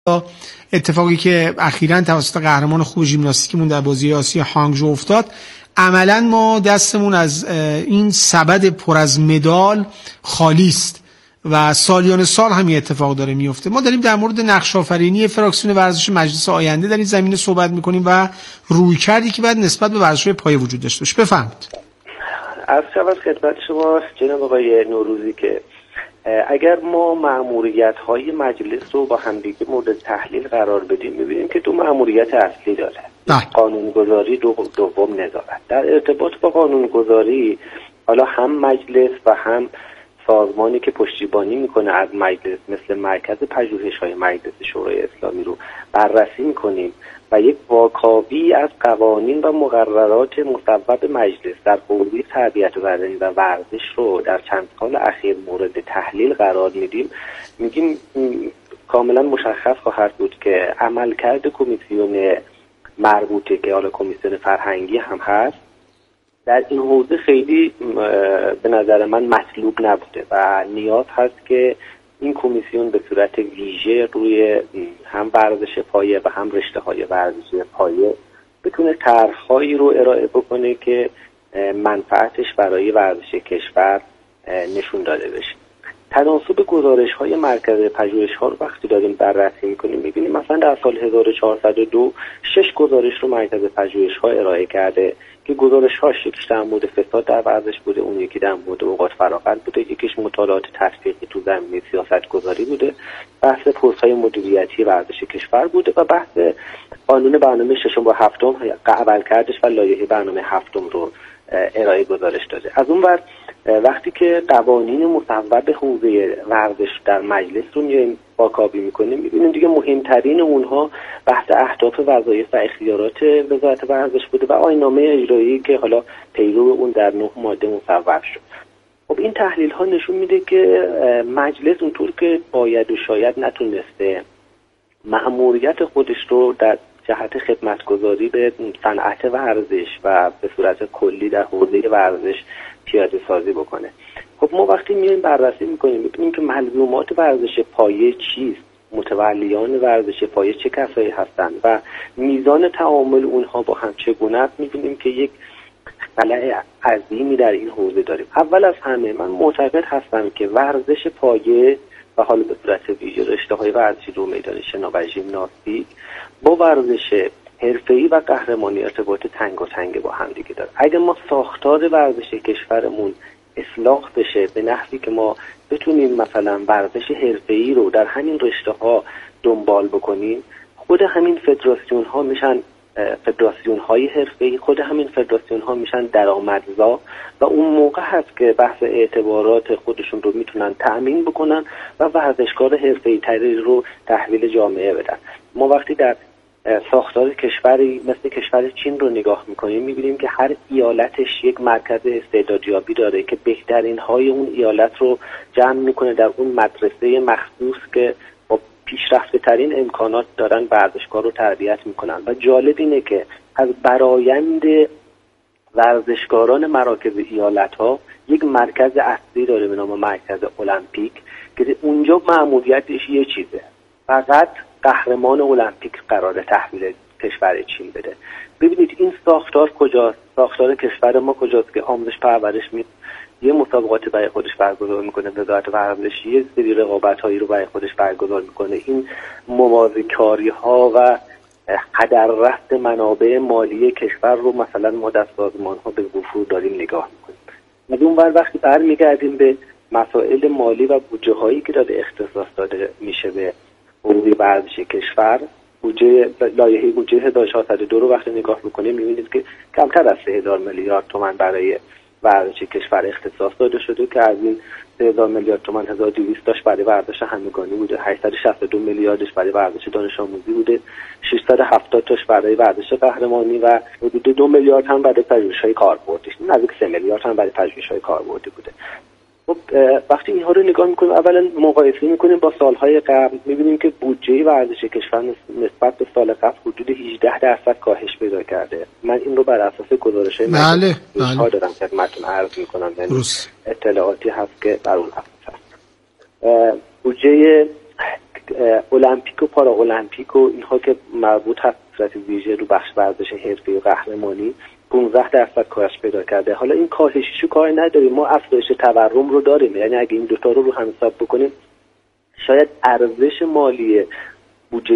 اتفاقی که اخیراً توسط قهرمان خوب ژیمناستیکمون در بازی آسیا هانگژو افتاد، عملاً ما دستمون از این سبد پر از مدال خالی است و سالیان سال همین اتفاق داره میفته. ما داریم در مورد نقش آفرینی فراکسیون ورزش مجلس آینده در این زمینه صحبت میکنیم و رویکردی که بعد نسبت به ورزش‌های پایه وجود داشته باشه. بفرمایید. از خدمت شما جناب آقای نوروزی که اگر ما مأموریت‌های مجلس رو با همدیگه مورد تحلیل قرار بدیم می‌بینیم که دو مأموریت اصلی داره. قانونگذاری، دوم نظارت. در ارتباط با قانونگذاری حالا هم مجلس و هم سازمانی که پشتیبانی میکنه از مجلس مثل مرکز پژوهش‌های مجلس شورای اسلامی رو بررسی میکنیم و یک واکاوی از قوانین و مقررات مصوب مجلس در حوزه تربیت بدنی و ورزش رو در چند سال اخیر مورد تحلیل قرار میگیم کاملا مشخص خواهد بود که عملکرد کمیسیون مربوطه که حالا کمیسیون فرهنگی هم هست در این حوزه خیلی به نظر من مطلوب نبوده و نیاز هست که این کمیسیون به صورت ویژه روی هم ورزش پایه و هم رشته‌های ورزشی پایه بتونه طرح‌هایی رو ارائه بکنه که منفعتش برای ورزش کشور نشون داده بشه. تناسب گزارش‌های مرکز پژوهش‌ها رو وقتی داریم بررسی می‌کنیم می‌بینیم مثلا در سال 1402 6 گزارش رو مرکز پژوهش‌ها ارائه کرده که گزارش‌ها یکیش در مورد فساد در ورزش بوده، اون یکی در مورد اوقات فراغت بوده، یکیش مطالعات تطبیقی تو زمینه سیاست‌گذاری بوده، بحث پست‌های مدیریتی ورزش کشور بوده و بحث قانون برنامه ششم با هفتم عملکردش و لایحه برنامه هفتم رو ارائه گزارش داده. از اون ور وقتی که قوانین مصوب حوزه ورزش در مجلس رو میایم واکاوی میکنیم میبینیم دیگه مهمترین اونها بحث اهداف وظایف و اختیارات وزارت ورزش بوده و آیین‌نامه اجرایی که حالا پیرو اون در 9 ماده مصوب شد. خب این تحلیل ها نشون میده که مجلس اونطور که باید و شاید نتونسته مأموریت خودش رو در جهت خدمتگزاری به صنعت ورزش و به صورت کلی در حوزه ورزش پیاده سازی بکنه. خب ما وقتی میایم بررسی میکنیم میبینیم که ملزومات ورزش پایه چیست، متولیان ورزش پایه چه کسایی هستند و میزان تعامل اونها با هم چگونه است. میبینیم که یک خلأ عظیمی در این حوزه داریم. اول از همه من معتقد هستم که ورزش پایه و حالا به صورت ویژه رشته‌های ورزشی دو میدان شنا و ژیمناستیک با ورزش حرفه‌ای و قهرمانی ارتباط تنگ با هم دیگه داره. اگه ما ساختار ورزش کشورمون اصلاح بشه به نحوی که ما بتونیم مثلا ورزش حرفه‌ای رو در همین رشته‌ها دنبال بکنیم، خود همین فدراسیون‌ها میشن فدراسیون‌های حرفه‌ای، خود همین فدراسیون‌ها میشن درآمدزا و اون موقع هست که بحث اعتبارات خودشون رو میتونن تأمین بکنن و ورزشکار حرفه‌ای تری رو تحویل جامعه بدن. ما وقتی در ساختار کشوری مثل کشور چین رو نگاه میکنیم میبینیم که هر ایالتش یک مرکز استعدادیابی داره که بهترین های اون ایالت رو جمع میکنه در اون مدرسه مخصوص که با پیشرفته ترین امکانات دارن ورزشکار رو تربیت میکنن. و جالب اینه که از برآیند ورزشکاران مراکز ایالت ها یک مرکز اصلی داره به نام مرکز المپیک که اونجا مأموریتش یه چیزه، فقط قهرمان المپیک قراره تحویل کشور چین بده. ببینید این ساختار کجاست؟ ساختار کشور ما کجاست که آموزش پرورش یه مسابقاتی برای خودش برگزار میکنه، وزارت ورزش یه سری رقابت‌هایی رو برای خودش برگزار میکنه. این موازیکاری ها و هدر رفت منابع مالی کشور رو مثلا ما در سازمان ها به وفور داریم نگاه میکنیم. از اون ور وقتی برمیگردیم به مسائل مالی و بودجه هایی که داده اختصاص داده میشه به حوزه ورزش کشور، لایحه بودجه 1402 رو وقتی نگاه میکنیم میبینید که کمتر از 3000 میلیارد تومان برای ورزش کشور اختصاص داده شده که از این 3000 میلیارد تومان 1200 تاش برای ورزش همگانی بوده، 862 میلیاردش برای ورزش دانش آموزی بوده، 670 تاش برای ورزش قهرمانی و حدود 2 میلیارد هم برای پژوهش‌های کاربردی، نزدیک 3 میلیارد هم برای پژوهش‌های کاربردی بوده. خب وقتی اینها رو نگاه میکنیم اولا مقایسه میکنیم با سالهای قبل میبینیم که بودجه ورزش کشور نسبت به سال قبل حدود 18% کاهش پیدا کرده. من این رو بر اساس گزارش‌های ها دارم خدمتتون عرض میکنم، یعنی اطلاعاتی هست که بر اون اساس هست. بودجه المپیک و پارا المپیک و اینها که مربوط هست صورت ویژه رو بخش ورزش حرفه‌ای و قهرمانی 15% کاهش پیدا کرده. حالا این کاهشیشو کار نداریم، ما افزایش تورم رو داریم. یعنی اگه این دوتا رو هم حساب بکنیم شاید ارزش مالی بودجه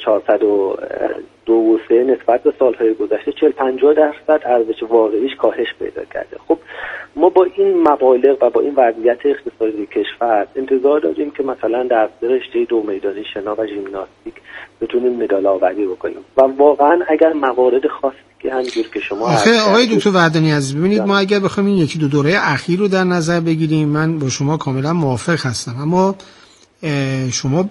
1402 و 3 نسبت به سالهای گذشته 40-50% ارزش واقعیش کاهش پیدا کرده. خب ما با این مبالغ و با این وضعیت اقتصادی کشور انتظار داریم که مثلا در رشته دو میدانی شنا و ژیمناستیک بتونیم مدال آوری بکنیم و واقعا اگر موارد خاصی که همینجور که شما آقای دکتر وردانی عزیز ببینید ما اگر بخوایم این یکی دو دوره اخیر رو در نظر بگیریم من با شما کاملا موافق هستم، اما شما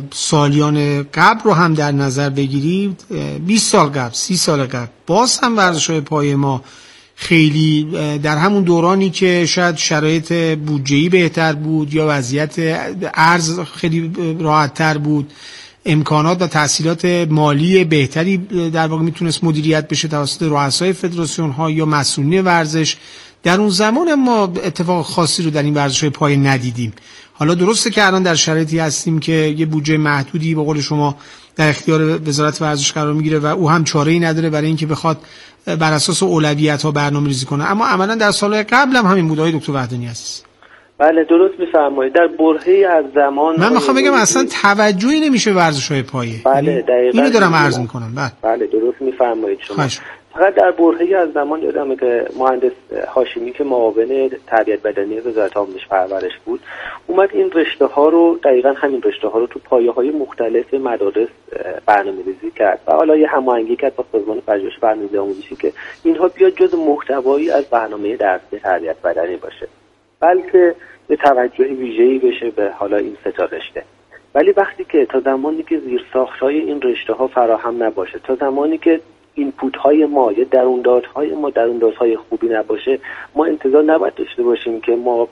سالیان قبل رو هم در نظر بگیرید 20 سال قبل 30 سال قبل باز هم ورزش‌های پایه ما خیلی در همون دورانی که شاید شرایط بودجه‌ای بهتر بود یا وضعیت ارز خیلی راحت‌تر بود، امکانات و تحصیلات مالی بهتری در واقع میتونست مدیریت بشه توسط رؤسای فدراسیون ها یا مسئولین ورزش. در اون زمان ما اتفاق خاصی رو در این ورزش‌های پایه ندیدیم. حالا درسته که الان در شرایطی هستیم که یه بودجه محدودی به قول شما در اختیار وزارت ورزش قرار میگیره و او هم چاره‌ای نداره برای اینکه بخواد بر اساس اولویت‌ها برنامه‌ریزی کنه، اما عملاً در سال‌های قبل هم همین بود. آقای دکتر وحدانی عزیز بله درست می‌فرمایید. در برهه‌ای از زمان من می‌خوام بگم اصلا توجهی نمیشه ورزش‌های پایه. بله دقیقاً اینو دارم عرض می‌کنم. بله درست می‌فرمایید شما. فقط در برهه‌ای از زمان یادمه که مهندس هاشمی که معاون تربیت بدنی وزارت آموزش پرورش بود اومد این رشته‌ها رو دقیقاً همین رشته‌ها رو تو پایه‌های مختلف مدارس برنامه‌ریزی کرد و حالا یه هماهنگی کرد با سازمان پژوهش برنامه‌ریزی آموزشی که اینها بیاد جزء محتوایی از برنامه درسی تربیت بدنی باشه، بلکه به توجه ویژه‌ای بشه به حالا این سه تا رشته. ولی وقتی که تا زمانی که زیرساخت‌های این رشته‌ها فراهم نباشه، تا زمانی که اینپوت های ما یا درون‌دادهای ما درون‌دادهای خوبی نباشه، ما انتظار نباید داشته باشیم که ما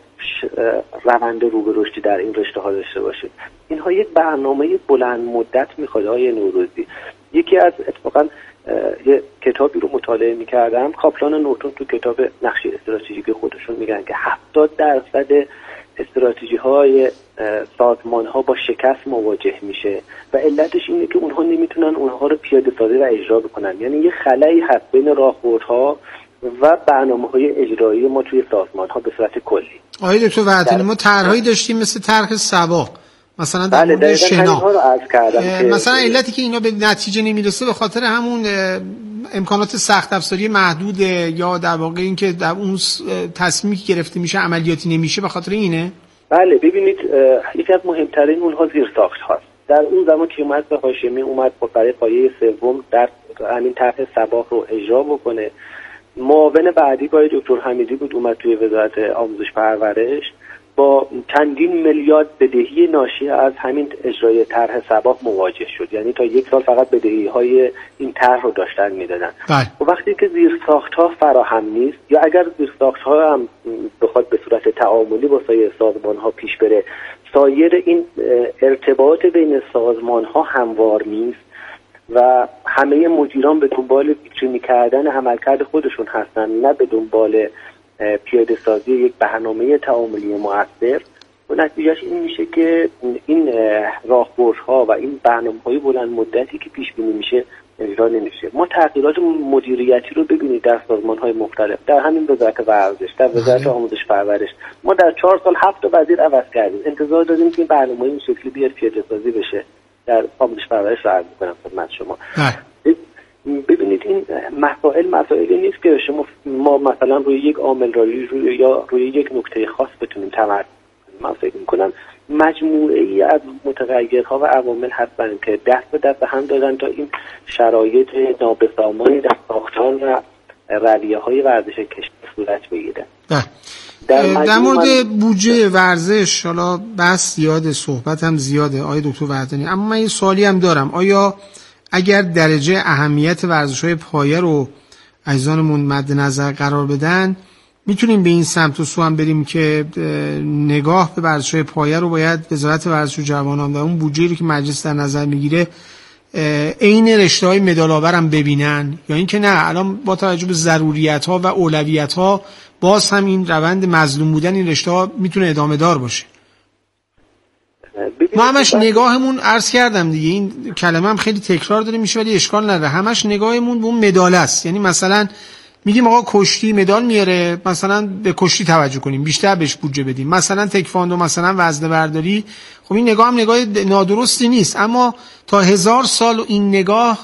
روند رو به رشدی در این رشته ها داشته باشیم. اینها یک برنامه بلند مدت میخواد. آقای نوروزی یکی از اتفاقا یه کتابی رو مطالعه میکردم، کاپلان و نورتون تو کتاب نقشه استراتژیک خودشون میگن که 70% استراتژی های سازمان ها با شکست مواجه میشه و علتش اینه که اونها نمیتونن اونها رو پیاده سازی و اجرا بکنن. یعنی یه خلایی هست بین راهبردها و برنامه‌های اجرایی ما توی سازمان ها به صورت کلی. آقای دکتر وحدانی ما طرحهایی داشتیم مثل طرح سبا مثلا در مورد شنا، مثلا علتی که اینا به نتیجه نمیرسه به خاطر همون امکانات سخت افزاری محدود یا در واقع این که در اون تصمیمی که گرفته میشه عملیاتی نمیشه به خاطر اینه. بله ببینید یکی از مهمترین اونها زیرساخت هاست. در اون زمان که اومد به هاشمی اومد برای پایه سوم در همین طرح سبا رو اجرا بکنه، معاون بعدی با دکتر حمیدی بود اومد توی وزارت آموزش پرورش با چندین میلیارد بدهی ناشی از همین اجرای طرح سبا مواجه شد. یعنی تا یک سال فقط بدهی های این طرح رو داشتن میدادن. و وقتی که زیرساخت ها فراهم نیست یا اگر زیرساخت ها هم بخواد به صورت تعاملی با سایر سازمان ها پیش بره، سایر این ارتباط بین سازمان ها هموار نیست و همه مدیران به دنبال ویترینی کردن عملکرد خودشون هستن نه به دنبال پیاده سازی یک برنامه تعاملی مؤثر، و نتیجهش این میشه که این راهبردها و این برنامه‌های بلند مدتی که پیش بینی میشه اجرا نمیشه. ما تغییرات مدیریتی رو ببینید در سازمان‌های مختلف، در همین وزارت ورزش، در وزارت آموزش پرورش ما در 4 سال 7 تا وزیر عوض کردیم. انتظار داریم که این برنامه این شکلی بیاد پیاده سازی بشه. در آموزش پرورش رو عرض می‌کنم خدمت شما. ببینید این مسائلی نیست که ما مثلا روی یک عامل یا روی یک نکته خاص بتونیم تمرکز کنیم. من فکر می‌کنم مجموعه ای از متغیرها و عوامل هستن که دست به دست هم دادن تا این شرایط نابسامانی در ساختار و رویه‌های ورزش کشور صورت بگیره. در مورد بودجه ورزش حالا بحث زیاده، صحبت هم زیاده آقای دکتر وحدانی، اما من یه سوالی هم دارم. آیا اگر درجه اهمیت ورزش‌های پایه رو عزیزانمون مد نظر قرار بدن میتونیم به این سمت و سو هم بریم که نگاه به ورزش‌های پایه رو باید وزارت ورزش و جوانان و اون بودجه‌ای رو که مجلس در نظر میگیره عین رشته‌های مدال آور هم ببینن، یا اینکه نه الان با توجه به ضروریت‌ها و اولویت‌ها باز هم این روند مظلوم بودن این رشته‌ها میتونه ادامه دار باشه؟ ما همش نگاهمون، عرض کردم دیگه این کلمه هم خیلی تکرار داره میشه ولی اشکال نداره، همش نگاهمون به اون مدال است. یعنی مثلا میگیم آقا کشتی مدال میاره، مثلا به کشتی توجه کنیم، بیشتر بهش بودجه بدیم. مثلا تکواندو، مثلا وزنه برداری، خب این نگاه هم نگاه نادرستی نیست، اما تا 1000 سال این نگاه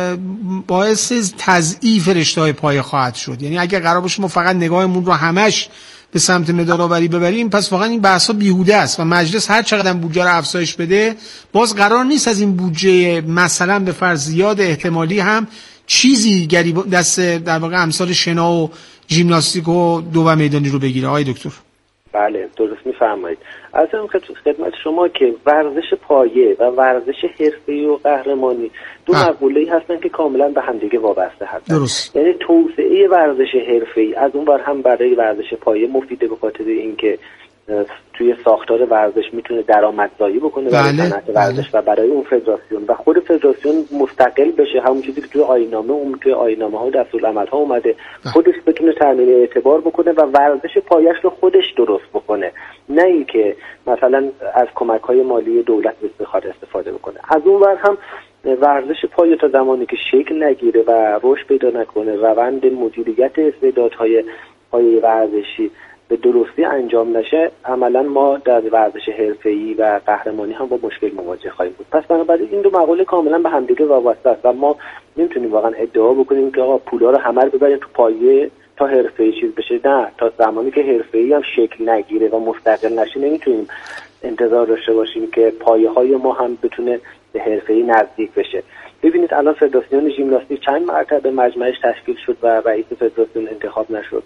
باعث تضعیف رشته‌های پایه خواهد شد. یعنی اگه قرار باشه ما فقط نگاهمون رو همش به سمت مدال آوری ببریم، پس واقعا این بحثا بیهوده است و مجلس هر چقدر بودجه رو افزایش بده باز قرار نیست از این بودجه مثلا به فرض زیاد احتمالی هم چیزی دست در واقع امثال شنا و ژیمناستیک و دو و میدانی رو بگیره. آقای دکتر بله درست میفرمایید. از این خدمت شما که ورزش پایه و ورزش حرفه‌ای و قهرمانی دو مقوله‌ای هستن که کاملا به هم دیگه وابسته هستن. درست. یعنی توسعه ورزش حرفه‌ای از اون بر هم برای ورزش پایه مفیده به خاطر اینکه توی ساختار ورزش میتونه درآمدزایی بکنه برای صنعت ورزش و برای اون فدراسیون و خود فدراسیون مستقل بشه، همون چیزی که توی آیین‌نامه ها و دستورالعمل‌ها اومده، خودش بتونه تامین اعتبار بکنه و ورزش پایش رو خودش درست بکنه، نه اینکه مثلا از کمک‌های مالی دولت بخواد استفاده بکنه. از اون ور هم ورزش پایه تا زمانی که شکل نگیره و رشد پیدا نکنه، روند مدیریت استعدادهای پایه ورزشی به درستی انجام نشه، عملا ما در ورزش حرفه‌ای و قهرمانی هم با مشکل مواجه خواهیم بود. پس بنابراین این دو مقوله کاملا به همدیگه وابسته است و ما نمیتونیم واقعا ادعا بکنیم که آقا پولا رو همه رو ببریم تو پایه تا حرفه‌ای چیز بشه. نه، تا زمانی که حرفه‌ای هم شکل نگیره و مستقل نشه نمیتونیم انتظار داشته باشیم که پایه‌های ما هم بتونه به حرفه‌ای نزدیک بشه. ببینید الان فدراسیون ژیمناستیک چند مرتبه مجمعش تشکیل شد و رئیس فدراسیون انتخاب نشد.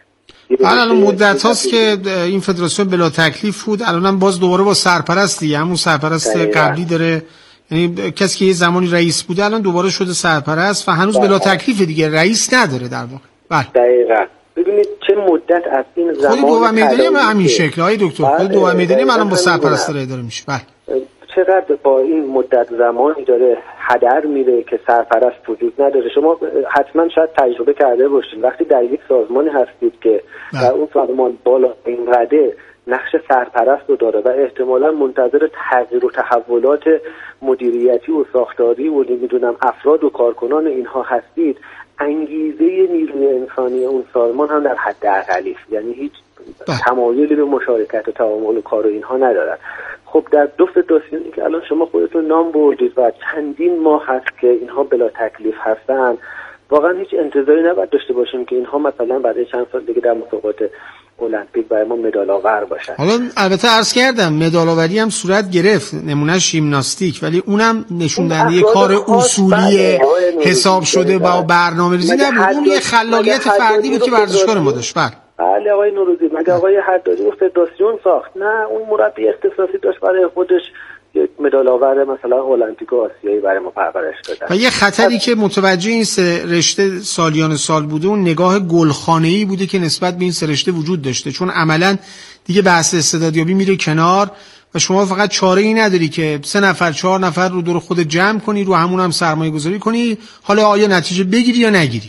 الان مدت هاست که این فدراسیون بلا تکلیف بود، الان هم باز دوباره با سرپرست دیگه، همون سرپرست قبلی داره، یعنی کسی که یه زمانی رئیس بوده الان دوباره شده سرپرست و هنوز بلا تکلیف دیگه، رئیس نداره در واقع. بله دقیقاً. ببینید چه مدت از این زمان خود دو میدانی هم همین شکل های دکتر، خود دو میدانی هم الان با سرپرست داره اداره میشه. بله چقدر با این مدت زمانی داره هدر میره که سرپرست وجود نداره. شما حتما شاید تجربه کرده باشید وقتی در یک سازمانی هستید که در اون سازمان بالا این رده نقش سرپرست رو داره و احتمالا منتظر تغییر و تحولات مدیریتی و ساختاری و نمیدونم افراد و کارکنان اینها هستید، انگیزه نیروی انسانی اون سازمان هم در حد اقلی، یعنی هیچ تمایلی به مشارکت و تعامل و کار و اینها ندارن. خب در دو فدراسیونی که الان شما خودتون نام بردید و چندین ماه هست که اینها بلا تکلیف هستن، واقعا هیچ انتظاری نباید داشته باشیم که اینها مثلا بعد چند سال دیگه در مسابقات المپیک برای ما مدال آور باشن. حالا البته عرض کردم مدال آوری هم صورت گرفت، نمونه ژیمناستیک، ولی اونم نشون دهنده کار اصولی حساب شده با برنامه‌ریزی نبود، اون یه خلاقیت فردی بود که ورزشکار ما داشت. بله آقای نوروزی، مگه آقای حدادی فدراسیون ساخت؟ نه، اون مربی اختصاصی داشت برای خودش یک مدال آور مثلا المپیک و آسیایی برای ما پرورش دادن. و یه خطری که متوجه این سه رشته سالیان سال بوده، اون نگاه گلخانه‌ای بوده که نسبت به این سه رشته وجود داشته، چون عملاً دیگه بحث استعدادیابی میره کنار و شما فقط چاره‌ای نداری که 3 نفر 4 نفر رو دور خودت جمع کنی، رو همون هم سرمایه‌گذاری کنی، حالا آیا نتیجه بگیری یا نگیری.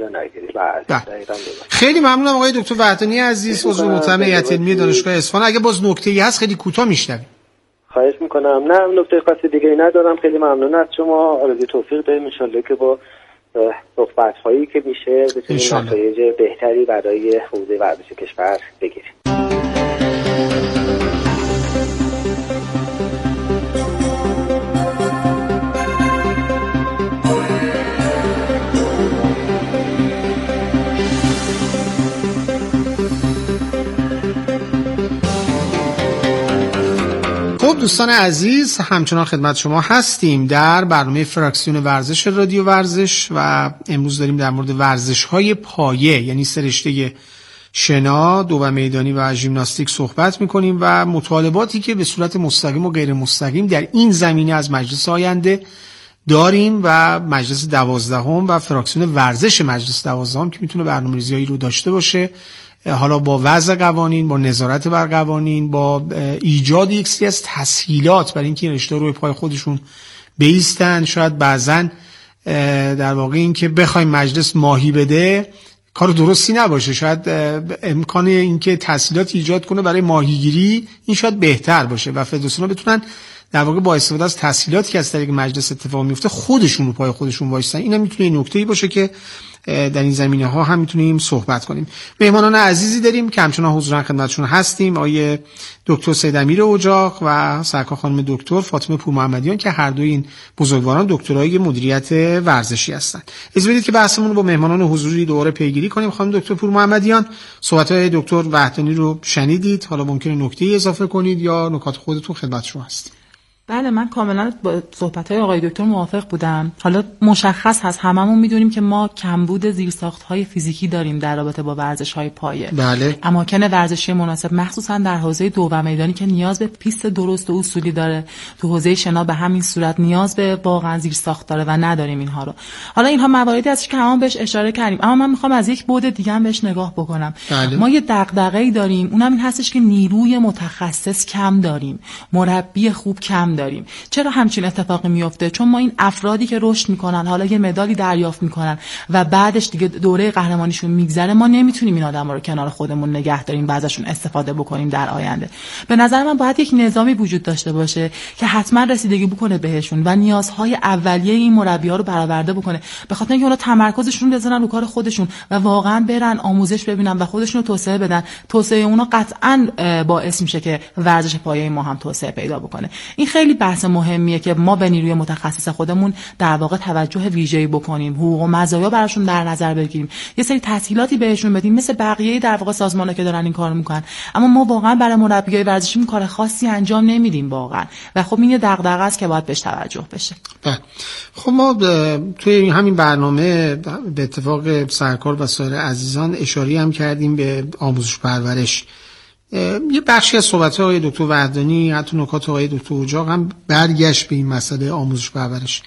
خیلی ممنونم آقای دکتر وحدانی عزیز، عضو محترم هیئت علمی دانشگاه اصفهان. اگه باز نکته‌ای هست خیلی کوتاه میشنویم. خواهش میکنم. نه نکته خاصی دیگه‌ای ندارم. خیلی ممنون از شما. آرزوی توفیق داریم ان شاءالله که با صحبت‌هایی که میشه بتونیم نتایج بهتری برای حوزه ورزش کشور بگیریم. دوستان عزیز، همچنان خدمت شما هستیم در برنامه فراکسیون ورزش رادیو ورزش و امروز داریم در مورد ورزش‌های پایه، یعنی سه رشته شنا، دو و میدانی و ژیمناستیک صحبت می‌کنیم و مطالباتی که به صورت مستقیم و غیر مستقیم در این زمینه از مجلس آینده داریم و مجلس 12 و فراکسیون ورزش مجلس 12 که میتونه برنامه‌ریزی‌هایی رو داشته باشه، حالا با وضع قوانین، با نظارت بر قوانین، با ایجاد یک سری از تسهیلات برای اینکه این رشته روی پای خودشون بایستن. شاید بعضن در واقع این که بخوایم مجلس ماهی بده کار درستی نباشه. شاید امکان اینکه تسهیلات ایجاد کنه برای ماهیگیری این شاید بهتر باشه و فدراسیون‌ها بتونن در واقع با استفاده از تسهیلاتی که از طریق مجلس اتفاق میفته خودشون رو پای خودشون وایسن. اینا میتونه نکته‌ای باشه که در این زمینه‌ها هم میتونیم صحبت کنیم. مهمانان عزیزی داریم که همچنان حضور خدمتشون هستیم، آقای دکتر سید امیر اجاق و سرکار خانم دکتر فاطمه پورمحمدیان که هر دوی این بزرگواران دکترای مدیریت ورزشی هستند. اجازه بدید که بحثمون رو با مهمانان حضوری دوباره پیگیری کنیم. خانم دکتر پورمحمدیان، صحبت‌های دکتر وحدانی رو شنیدید، حالا ممکنه نکته‌ای اضافه کنید یا نکات خودتون خدمتشون هست. بله، من کاملا با صحبت‌های آقای دکتر موافق بودم. حالا مشخص هست، هممون میدونیم که ما کمبود زیرساخت‌های فیزیکی داریم در رابطه با ورزش‌های پایه. بله. اماکن ورزشی مناسب مخصوصا در حوزه دو و میدانی که نیاز به پیست درست و اصولی داره، تو حوزه شنا به همین صورت نیاز به واقعا زیرساخت داره و نداریم اینها رو. حالا اینها مواردی هست که همون بهش اشاره کردیم، اما من می‌خوام از یک بعد دیگه هم بهش نگاه بکنم. بله. ما یه دغدغه‌ای داریم، اونم این هستش که نیروی متخصص کم داریم، مربی خوب کم داریم. چرا همچین اتفاقی میفته؟ چون ما این افرادی که رشد میکنن، حالا یه مدالی دریافت میکنن و بعدش دیگه دوره قهرمانیشون میگذره، ما نمیتونیم این آدما رو کنار خودمون نگه داریم و ازشون استفاده بکنیم در آینده. به نظر من باید یک نظامی وجود داشته باشه که حتما رسیدگی بکنه بهشون و نیازهای اولیه این مربی‌ها رو برآورده بکنه، به خاطر اینکه اونا تمرکزشون رو بزنن رو کار خودشون و واقعا برن آموزش ببینن و خودشون رو توسعه بدن. توسعه اونا قطعاً باعث میشه که ورزش پایه ما هم توسعه پیدا بکنه. این خیلی بحث مهمیه که ما به نیروی متخصص خودمون در واقع توجه ویژه‌ای بکنیم، حقوق و مزایا براشون در نظر بگیریم، یه سری تسهیلاتی بهشون بدیم مثل بقیه در واقع سازمان‌ها که دارن این کارو میکنن. اما ما واقعا برای مربیای ورزشی کار خاصی انجام نمیدیم واقعا و خب این یه دغدغه است که باید بهش توجه بشه. خب ما توی همین برنامه به اتفاق سرکار و سایر عزیزان اشاره هم کردیم به آموزش پرورش. یه بخشی از صحبت‌های آقای دکتر وحدانی، حتی نکات آقای دکتر اجاق هم برگشت به این مسئله آموزش پرورش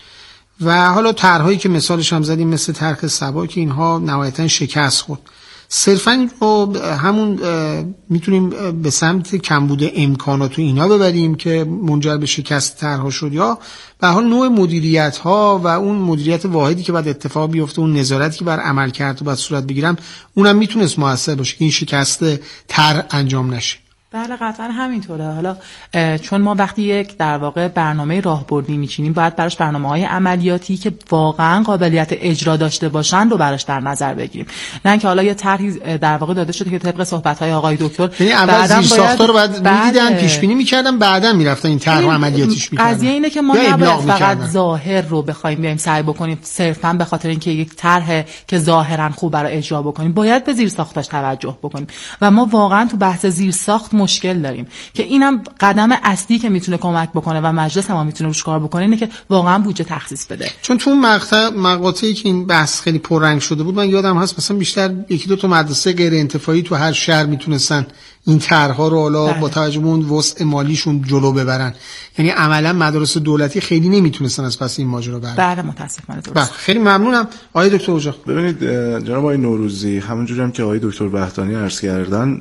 و حالا طرح‌هایی که مثالش هم زدیم مثل طرح سبا که اینها نهایتاً شکست خورد. صرفاً این رو همون میتونیم به سمت کمبود امکانات و اینا ببریم که منجر به شکست طرح‌ها شد، یا به حال نوع مدیریت‌ها و اون مدیریت واحدی که بعد اتفاق بیفته، اون نظارتی که بر عمل کرد و بعد صورت بگیرم، اونم میتونست موثر باشه که این شکست طرح انجام نشه. بله قطعا همینطوره. حالا چون ما وقتی یک در واقع برنامه راهبردی میچینیم باید براش برنامه‌های عملیاتی که واقعا قابلیت اجرا داشته باشن رو براش در نظر بگیریم، نه اینکه حالا یه طرحی در واقع داده شده که طبق صحبت‌های آقای دکتر یعنی اول زیرساخت‌ها رو بعد می‌دیدن، پیش بینی می‌کردن، بعداً می‌رفتن این طرح عملیاتیش می‌کردن. قضیه اینه که ما نباید فقط ظاهر رو بخوایم بیایم سعی بکنیم صرفاً به خاطر اینکه یک طرح که ظاهراً خوب برای اجرا بکنیم، باید به زیرساختاش توجه بکنیم و ما واقعاً تو بحث زیرساخت مشکل داریم که اینم قدم اصلی که میتونه کمک بکنه و مجلس ما میتونه روش کار بکنه اینه که واقعا بودجه تخصیص بده. چون تو مقاطعی که این بحث خیلی پررنگ شده بود، من یادم هست مثلا بیشتر یکی دو تا مدرسه غیر انتفاعی تو هر شهر میتونستن این طرح‌ها رو حالا با توجه به اون وسع مالیشون جلو ببرن، یعنی عملا مدارس دولتی خیلی نمیتونستن از پس این ماجرا برن. بله متاسفانه درست. خیلی ممنونم آقای دکتر اجاق. ببینید جناب آقای نوروزی، همونجوری هم که آقای دکتر وحدانی عرض کردن،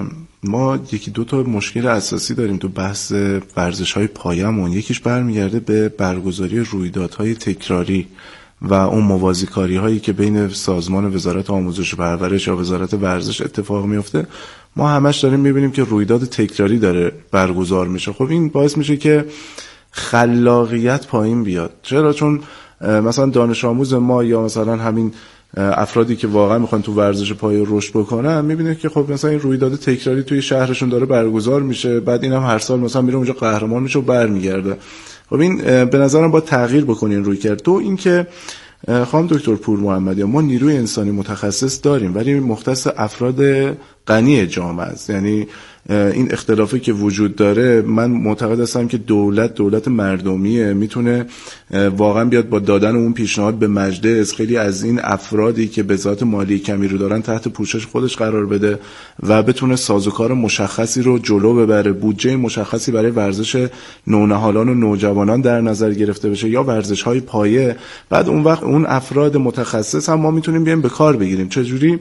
ما یکی دو تا مشکل اساسی داریم تو بحث ورزش‌های پایه‌مون. یکیش برمیگرده به برگزاری رویدادهای تکراری و اون موازیکاری‌هایی که بین سازمان وزارت آموزش و پرورش یا وزارت ورزش اتفاق میفته. ما همش داریم می‌بینیم که رویداد تکراری داره برگزار میشه. خب این باعث میشه که خلاقیت پایین بیاد. چرا؟ چون مثلا دانش آموز ما یا مثلا همین افرادی که واقعا میخوان تو ورزش پایه رشد بکنن میبینه که خب مثلا این رویداد تکراری توی شهرشون داره برگزار میشه، بعد اینم هر سال مثلا میره اونجا قهرمان میشه و برمیگرده. خب این به نظرم باید تغییر بکنین روی کرد. دو اینکه خانم دکتر پورمحمدیان، ما نیروی انسانی متخصص داریم ولی مختص افراد غنی جامعه است. یعنی این اختلافی که وجود داره، من معتقد هستم که دولت مردمیه، میتونه واقعا بیاد با دادن اون پیشنهاد به مجلس خیلی از این افرادی که به ذات مالی کمی رو دارن تحت پوشش خودش قرار بده و بتونه سازوکار مشخصی رو جلو ببره، بودجه مشخصی برای ورزش نونهالان و نوجوانان در نظر گرفته بشه یا ورزش‌های پایه. بعد اون وقت اون افراد متخصص هم ما میتونیم بیایم به کار بگیریم. چجوری؟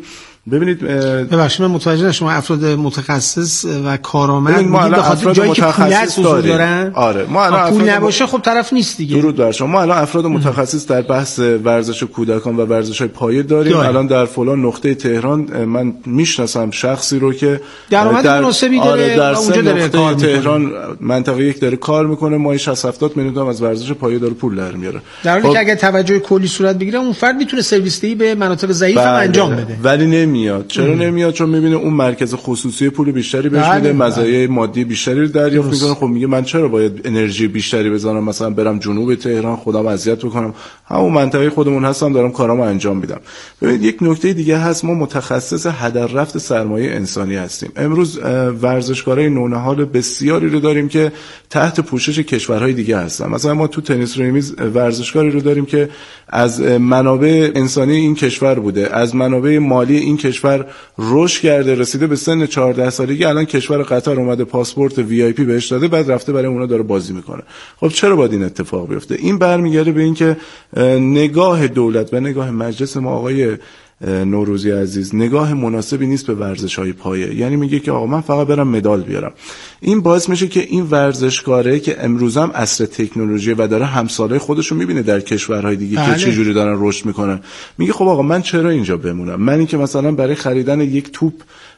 ببینید ببخشید من متوجه نشدم، افراد متخصص و کارآمد ما الان افراد جایی که متخصص داریم. آره ما الان پول نباشه خب طرف نیست دیگه. درود بر شما. ما الان افراد متخصص در بحث ورزش کودکان و ورزش‌های پایه داریم. الان در فلان نقطه تهران من میشناسم شخصی رو که درآمد مناسبی داره در اونجا داره کار تهران منطقه 1 داره کار میکنه، ماهی 60-70 میلیون تومان از ورزش پایه داره پول در میاره. در حالی که اگه توجه کلی صورت بگیره اون فرد میتونه سرویس دهی به مناطق ضعیف انجام بده. ولی نمیاد. چرا نمیاد؟ چون میبینه اون مرکز خصوصی پول بیشتری بهش میده، مزایای مادی بیشتری رو دریافت میکنه. خب میگه من چرا باید انرژی بیشتری بذارم مثلا برم جنوب تهران خودم اذیت بکنم، همون منطقه خودمون هستم دارم کارامو انجام میدم. ببینید یک نکته دیگه هست، ما متخصص هدر رفت سرمایه انسانی هستیم. امروز ورزشکارای نونهال بسیاری رو داریم که تحت پوشش کشورهای دیگه هستن. مثلا ما تو تنیس رومیز ورزشکاری رو داریم که از منابع انسانی این کشور بوده، از منابع مالی این کشور رشد کرده، رسیده به سن 14 سالگی، الان کشور قطر اومده پاسپورت VIP بهش داده، بعد رفته برای اونا داره بازی میکنه. خب چرا باید این اتفاق بیفته؟ این برمیگرده به این که نگاه دولت و نگاه مجلس ما آقای نوروزی عزیز نگاه مناسبی نیست به ورزش‌های پایه. یعنی میگه که آقا من فقط برم مدال بیارم. این باعث میشه که این ورزشکاره که امروز هم عصر تکنولوژی و داره همسالای خودش رو میبینه در کشورهای دیگه که چه جوری دارن رشد میکنن، میگه خب آقا من چرا اینجا بمونم؟ منی که مثلا برای خریدن یک توپ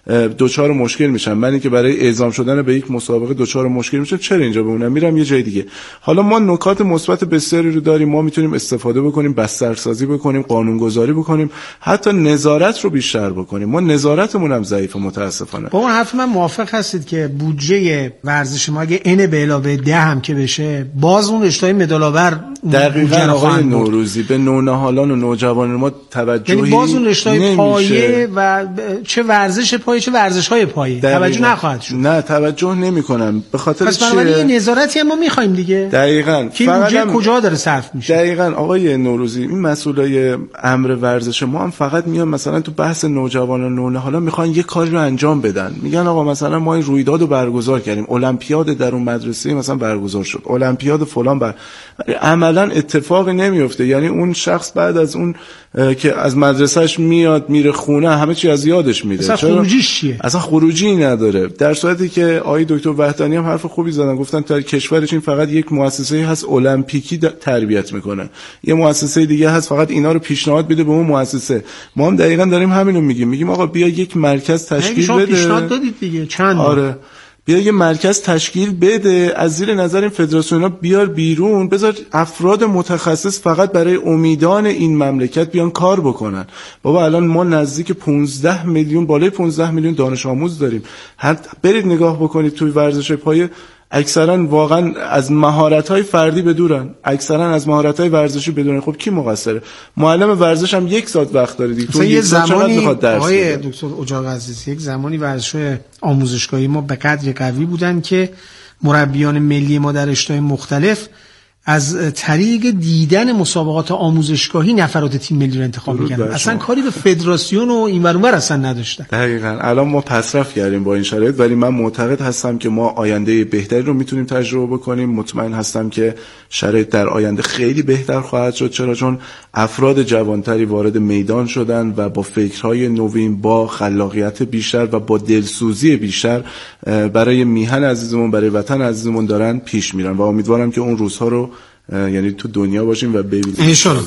دوچار مشکل میشم، منی که برای اعزام شدن به یک مسابقه دوچار مشکل میشم، چرا اینجا بمونم؟ میرم یه جای دیگه. حالا ما نکات مثبت بسیاری رو داریم، ما میتونیم استفاده بکنیم، بسترسازی بکنیم، قانونگذاری بکنیم، حتی نظارت رو بیشتر بکنیم. ما نظارتمون هم ضعیفه متاسفانه. با اون حرف من موافق هستید که بودجه ورزش ما اگه n به علاوه 10 هم که بشه، باز اون رشته‌های مدال‌آور دقیقاً آقای نوروزی به نونهالان و نوجوانان ما توجهی یعنی باز اون رشته‌های پایه و چه ورزش پایه چه ورزش‌های پایه توجه نخواهد شد. نه توجه نمی‌کنن. به خاطر پس بنابراین نظارتی هم ما می‌خوایم دیگه. دقیقاً. که بودجه کجا داره صرف میشه؟ دقیقاً آقای نوروزی این مسئولای امر ورزش ما هم فقط میان مثلا تو بحث نوجوانان نونهالان میخوان یه کاری رو انجام بدن. میگن آقا مثلا ما این رویدادو برگزار کردیم، المپیاد در اون مدرسه مثلا برگزار شد، المپیاد فلان عملاً اتفاقی نمیفته. یعنی اون شخص بعد از اون که از مدرسهش میاد میره خونه همه چی از یادش میره. اصلا خروجیش چیه؟ اصلا خروجی نداره. در صورتی که آقای دکتر وحدانی هم حرف خوبی زدن، گفتن در کشورش این فقط یک مؤسسه هست المپیکی تربیت میکنه، یه مؤسسه دیگه هست فقط اینا رو پیشنهاد میده به اون مؤسسه. ما هم دقیقاً داریم همینو میگیم آقا بیا یک مرکز تشکیل بده. پیشنهاد دادید دیگه چند آره بیا یه مرکز تشکیل بده، از زیر نظر این فدراسیون‌ها بیار بیرون، بذار افراد متخصص فقط برای امیدان این مملکت بیان کار بکنن. بابا الان ما نزدیک 15 میلیون بالای 15 میلیون دانش آموز داریم. برید نگاه بکنید توی ورزش پایه اکثرا واقعا از مهارت‌های فردی بدورن، اکثرا از مهارت‌های ورزشی بدورن. خب کی مقصره؟ معلم ورزش هم 1 ساعت وقت داره دیگه. تو یه زمانی آقای دکتر اجاق عزیز یک زمانی ورزش‌های آموزشگاهی ما به قدری قوی بودن که مربیان ملی ما در رشته‌های مختلف از طریق دیدن مسابقات آموزشگاهی نفرات تیم ملی رو انتخاب می‌کردن. اصلا کاری به فدراسیون و این ور اونور اصلا نداشتن. دقیقاً. الان ما پسرفت کردیم با این شرایط، ولی من معتقد هستم که ما آینده بهتری رو میتونیم تجربه بکنیم. مطمئن هستم که شرایط در آینده خیلی بهتر خواهد شد. چون افراد جوانتری وارد میدان شدن و با فکرهای نوین، با خلاقیت بیشتر و با دلسوزی بیشتر برای میهن عزیزمون، برای وطن عزیزمون دارن پیش میرن و امیدوارم که اون روزها رو یعنی تو دنیا باشیم و ببینیم انشالله.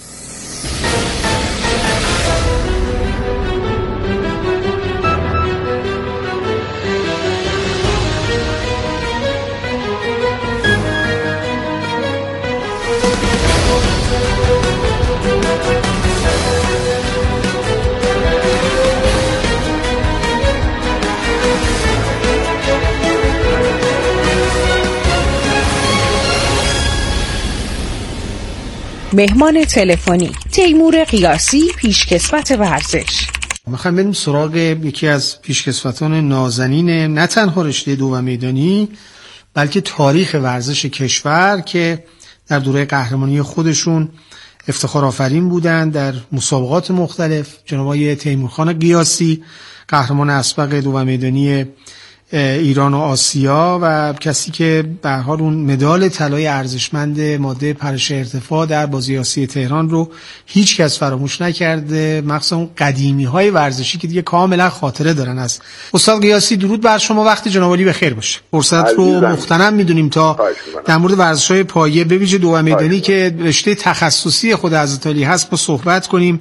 مهمان تلفنی تیمور قیاسی، پیشکسوت ورزش. میخوایم بریم سراغ یکی از پیشکسوتان نازنین نه تنها رشته 2 و میدانی بلکه تاریخ ورزش کشور که در دوره قهرمانی خودشون افتخار آفرین بودند در مسابقات مختلف. جناب آقای تیمورخان قیاسی قهرمان اسبق 2 و میدانی ایران و آسیا و کسی که به هر حال اون مدال طلای ارزشمند ماده پرش ارتفاع در بازی آسیای تهران رو هیچ کس فراموش نکرده، مخصوصا اون قدیمی‌های ورزشی که دیگه کاملا خاطره دارن. از استاد قیاسی درود بر شما، وقت جناب عالی بخیر باشه. فرصت رو مغتنم میدونیم تا در مورد ورزش‌های پایه به ویژه دو میدانی که رشته تخصصی خود حضرت علی هست ما صحبت کنیم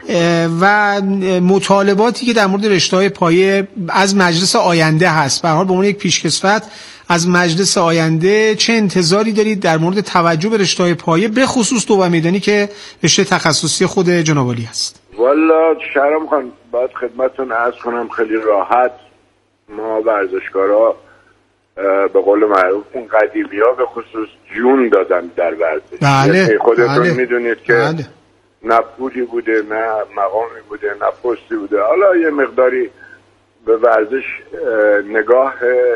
و مطالباتی که در مورد رشته‌های پایه از مجلس آینده هست. به هر حال به عنوان یک پیشکسوت از مجلس آینده چه انتظاری دارید در مورد توجه به رشته‌های پایه به خصوص دو میدانی که رشته تخصصی خود جناب علی هست؟ والا شهرام خان باید خدمتتون عرض کنم خیلی راحت ما ورزشکارا به قول معروف اون قدیمی‌ها به خصوص جون دادن در ورزش. بله خودتون میدونید که نه پولی بوده، نه مقامی بوده، نه پستی بوده. حالا یه مقداری به ورزش نگاه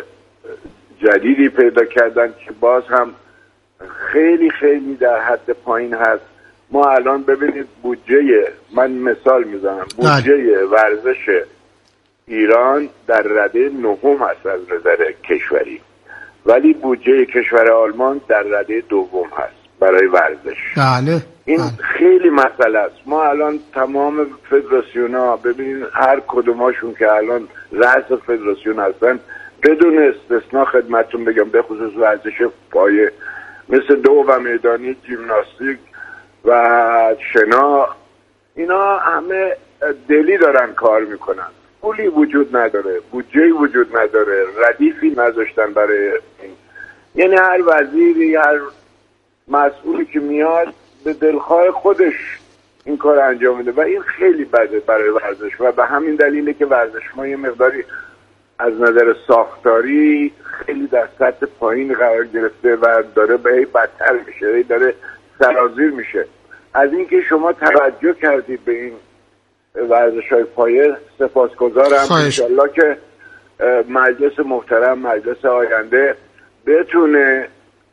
جدیدی پیدا کردن که باز هم خیلی خیلی در حد پایین هست. ما الان ببینید بودجه، من مثال میزنم، بودجه ورزش ایران در رده نهم هست از نظر کشوری، ولی بودجه کشور آلمان در رده دوم هست برای ورزش. بله. این خیلی مسئله است. ما الان تمام فدراسیون‌ها ببینید هر کدوماشون که الان رئیس فدراسیون هستن بدون استثناء خدمتتون بگم به خصوص ورزش پایه مثل دو و میدانی، ژیمناستیک و شنا، اینا همه دلی دارن کار میکنن. پولی وجود نداره، بودجه‌ای وجود نداره، ردیفی نذاشتن برای این. یعنی هر وزیری، هر مسئولی که میاد به دلخواه خودش این کار انجام میده و این خیلی بده برای ورزش و به همین دلیله که ورزش ما یه مقداری از نظر ساختاری خیلی در سطح پایین قرار گرفته و داره به بدتر میشه، داره سرازیر میشه. از اینکه شما توجه کردید به این ورزش‌های پایه سپاسگزارم. انشالله که مجلس محترم، مجلس آینده بتونه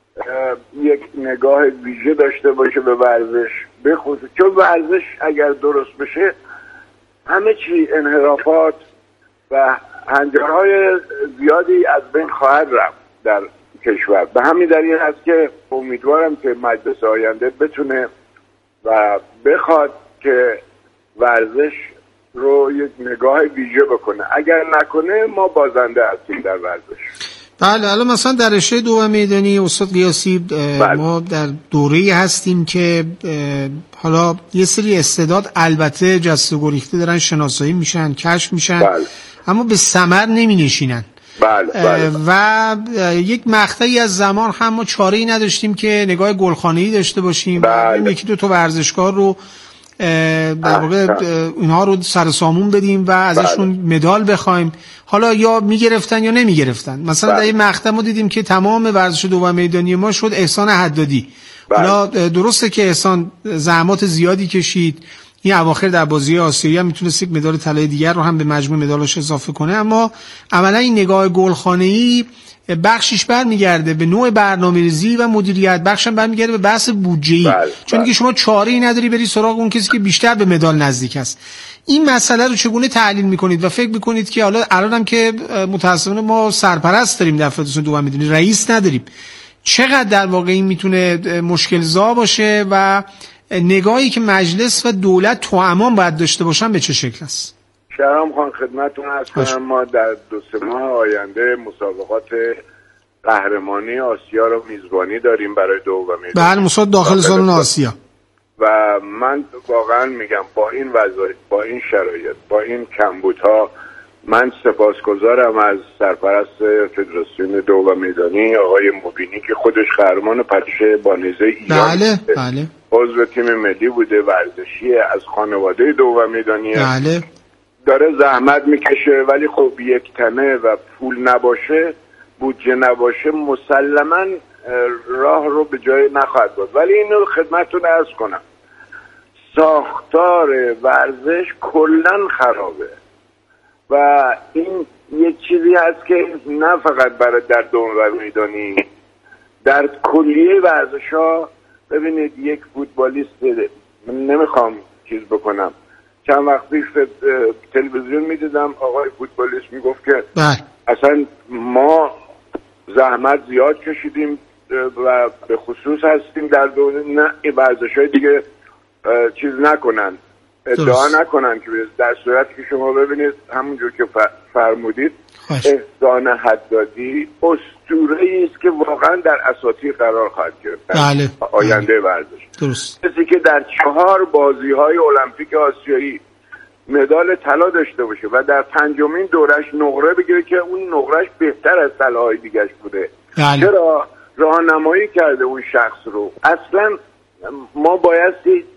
یک نگاه ویژه داشته باشه به ورزش، بخصوص چون ورزش اگر درست بشه همه چی انحرافات و هنجارهای زیادی از بین خواهد رفت در کشور. به همین دلیل هست که امیدوارم که مجلس آینده بتونه و بخواد که ورزش رو یک نگاه ویژه بکنه. اگر نکنه ما بازنده هستیم در ورزش. بله. الان مثلا در رشته دو میدانی استاد قیاسی ما در دوره‌ای هستیم که حالا یه سری استعداد البته جسته گریخته دارن شناسایی میشن، کشف میشن، اما به ثمر نمینشینن. و یک مقطعی از زمان هم ما چاره‌ای نداشتیم که نگاه گلخانه‌ای داشته باشیم و یکی دو تا ورزشکار رو در واقع اینها رو سر سامون بدیم و ازشون مدال بخوایم. حالا یا میگرفتن یا نمیگرفتن. مثلا در این مقطع ما دیدیم که تمام ورزش دو میدانی ما شد احسان حدادی. حالا درسته که احسان زحمات زیادی کشید، این اواخر در بازی آسیایی هم میتونست یک مدال طلای دیگر رو هم به مجموع مدالش اضافه کنه، اما عملا این نگاه گلخانه‌ای بخشش برمیگرده به نوع برنامه‌ریزی و مدیریت، بخشش برمیگرده به بحث بودجه‌ای. چون که شما چاره‌ای نداری بری سراغ اون کسی که بیشتر به مدال نزدیک است. این مسئله رو چگونه تحلیل میکنید و فکر میکنید که حالا الانم که متأسفانه ما سرپرست داریم در فدراسیون دو میدانی، رئیس نداریم، چقدر در واقع این میتونه مشکل زا باشه و نگاهی که مجلس و دولت توامان باید داشته باشن به چه شکل است؟ شهرام خان خدمتتون عرض کنم ما در 2-3 ماه آینده مسابقات قهرمانی آسیا رو میزبانی داریم برای دو و میدانی. بله، مسابقات داخل سالن آسیا. و من واقعا میگم با این وضعیت، با این شرایط، با این کمبودها من سپاسگزارم از سرپرست فدراسیون دو و میدانی آقای مبینی که خودش قهرمان پرشه با نیزه ایران بله. عضو تیم ملی بوده، ورزشی از خانواده دو و میدانی. بله. داره زحمت میکشه، ولی خب یک تنه و پول نباشه، بودجه نباشه، مسلماً راه رو به جای نخواهد برد. ولی اینو خدمتتون عرض کنم، ساختار ورزش کلاً خرابه و این یک چیزی هست که نه فقط برای در دو و میدانی، در کلیه ورزش‌ها. ببینید یک فوتبالیست، نمیخوام چیز بکنم، چند وقت پیش تلویزیون میدیدم آقای فوتبالیست میگفت که اصلا ما زحمت زیاد کشیدیم و به خصوص هستیم در دنیا نه این ورزش‌های دیگه چیز نکنن، ادعا نکنن، که در صورتی که شما ببینید همونجور که فرمودید احسان حدادی اسطوره‌ای است که واقعا در اساطیر قرار خواهد گرفت. بله. آینده ورزش. درست. کسی که در 4 بازی‌های المپیک آسیایی مدال طلا داشته باشه و در 5مین دورش نقره بگیره که اون نقرهش بهتر از طلاهای دیگه‌اش بوده. بله. چرا؟ راهنمایی کرده اون شخص رو. اصلا ما بایستی